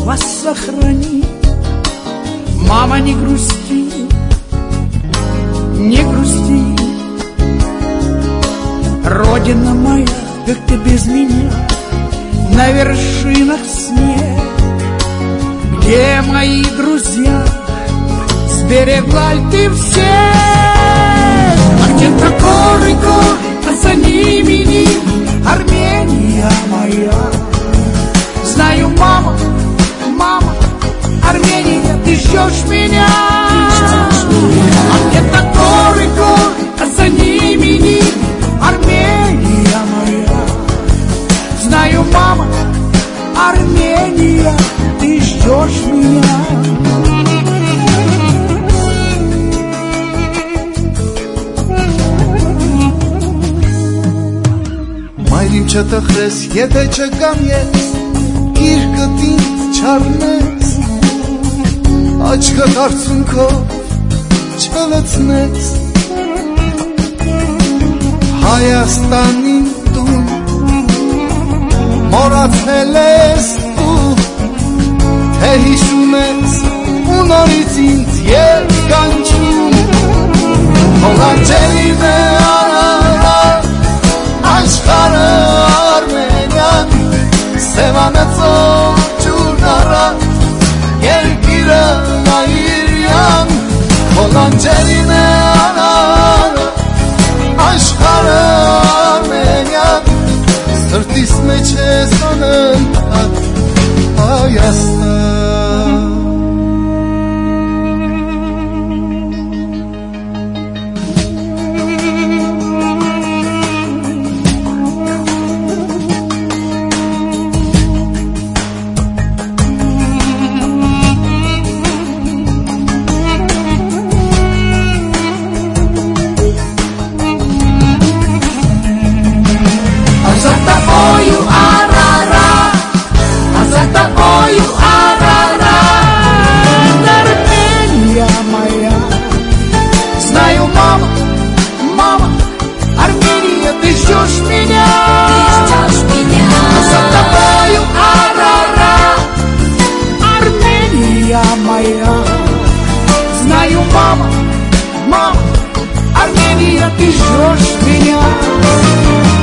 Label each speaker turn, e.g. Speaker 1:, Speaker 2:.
Speaker 1: вас сохрани. Мама, не грусти, не грусти. Родина моя, как ты без меня, на вершинах снег. Где мои друзья, сберегла ли ты всех? А где-то горы, горы, а за ними ним Армения моя. Знаю, мама, мама, Армения, ты ждешь меня. А где-то горы, горы, а за ними ним Армения моя. Знаю, мама, Армения, ты ждешь меня.
Speaker 2: Մայրիմ չտխրես, եթե չկամ ես, գիրկդ ինձ չառնես, աչքդ արցունքով չլցնես, Հայաստանին տուն մոռացել ես դու, թե հիշում ես ու նորից ինձ կանչում, հոլանջելին է արարար աշխարհը Արմենիան, սևանեցող ջուրն առած երկիրը նայիրյան, հոլանջելին է արարար աշխարհը Արմենիան, սրտիս մեջ ես անընդհատ Հայաստան. Знаю, мама, мама, Армения, ты ждешь меня.